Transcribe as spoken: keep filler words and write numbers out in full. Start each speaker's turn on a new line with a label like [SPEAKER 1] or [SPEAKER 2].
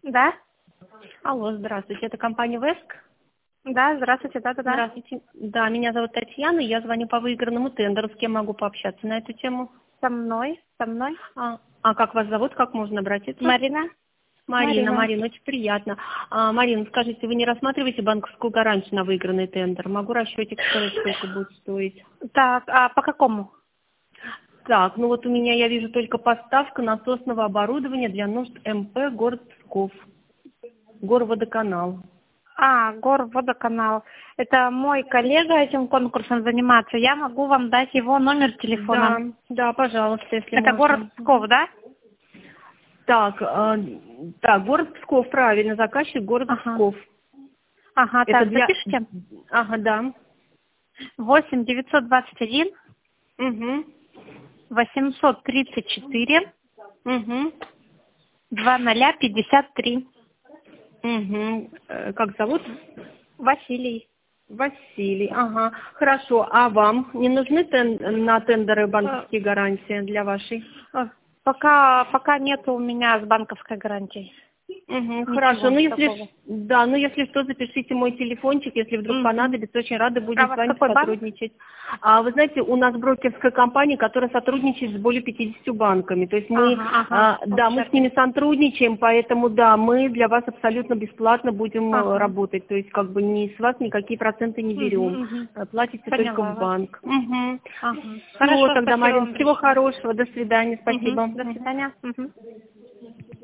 [SPEAKER 1] Да?
[SPEAKER 2] Алло, здравствуйте, это компания Веск?
[SPEAKER 1] Да, здравствуйте, да-да-да.
[SPEAKER 2] Здравствуйте. Да, меня зовут Татьяна, я звоню по выигранному тендеру. С кем могу пообщаться на эту тему?
[SPEAKER 1] Со мной, со мной.
[SPEAKER 2] А, а как вас зовут, как можно обратиться?
[SPEAKER 1] Марина.
[SPEAKER 2] Марина, Марина, очень приятно. А, Марина, скажите, вы не рассматриваете банковскую гарантию на выигранный тендер? Могу расчетик сказать, сколько будет стоить?
[SPEAKER 1] Так, а по какому?
[SPEAKER 2] Так, ну вот у меня, я вижу, только поставка насосного оборудования для нужд МП город Псков. Горводоканал.
[SPEAKER 1] А, Горводоканал. Это мой коллега этим конкурсом занимается. Я могу вам дать его номер телефона.
[SPEAKER 2] Да, да, пожалуйста, если
[SPEAKER 1] Это
[SPEAKER 2] можно.
[SPEAKER 1] город Псков, да?
[SPEAKER 2] Так, э, так, город Псков, правильно, заказчик город
[SPEAKER 1] Ага.
[SPEAKER 2] Псков.
[SPEAKER 1] Ага,
[SPEAKER 2] Это
[SPEAKER 1] так,
[SPEAKER 2] для...
[SPEAKER 1] запишите.
[SPEAKER 2] Ага, да.
[SPEAKER 1] восемь девятьсот двадцать один
[SPEAKER 2] Угу.
[SPEAKER 1] восемьсот тридцать четыре
[SPEAKER 2] Угу.
[SPEAKER 1] два ноля пятьдесят три.
[SPEAKER 2] Угу. Э, как зовут?
[SPEAKER 1] Василий.
[SPEAKER 2] Василий. Ага, хорошо. А вам не нужны тен... на тендеры
[SPEAKER 1] Э,
[SPEAKER 2] банковские гарантии для вашей?
[SPEAKER 1] э, Пока, пока нету у меня с банковской гарантией.
[SPEAKER 2] Угу, хорошо.
[SPEAKER 1] Ничего
[SPEAKER 2] Ну, если,
[SPEAKER 1] такого.
[SPEAKER 2] ш- да, ну, если что, запишите мой телефончик, если вдруг
[SPEAKER 1] Мгм.
[SPEAKER 2] понадобится, очень рада будем
[SPEAKER 1] А у
[SPEAKER 2] с
[SPEAKER 1] вас
[SPEAKER 2] вами
[SPEAKER 1] какой банк?
[SPEAKER 2] сотрудничать. А вы знаете, у нас брокерская компания, которая сотрудничает с более пятьюдесятью банками. То есть мы,
[SPEAKER 1] Ага, ага,
[SPEAKER 2] а, да, мы с
[SPEAKER 1] замечательно.
[SPEAKER 2] ними сотрудничаем, поэтому, да, мы для вас абсолютно бесплатно будем э,
[SPEAKER 1] Ага.
[SPEAKER 2] работать. То есть, как бы, ни с вас никакие проценты не берем.
[SPEAKER 1] Мгм, мгм.
[SPEAKER 2] Э, Платите только
[SPEAKER 1] Поняла
[SPEAKER 2] в
[SPEAKER 1] вас.
[SPEAKER 2] банк. Угу.
[SPEAKER 1] Ага.
[SPEAKER 2] Все,
[SPEAKER 1] Хорошо,
[SPEAKER 2] тогда,
[SPEAKER 1] спасибо
[SPEAKER 2] Марин,
[SPEAKER 1] вам
[SPEAKER 2] всего
[SPEAKER 1] большое.
[SPEAKER 2] хорошего. До свидания.
[SPEAKER 1] Мгм.
[SPEAKER 2] Спасибо.
[SPEAKER 1] До
[SPEAKER 2] Мгм.
[SPEAKER 1] свидания. Мгм.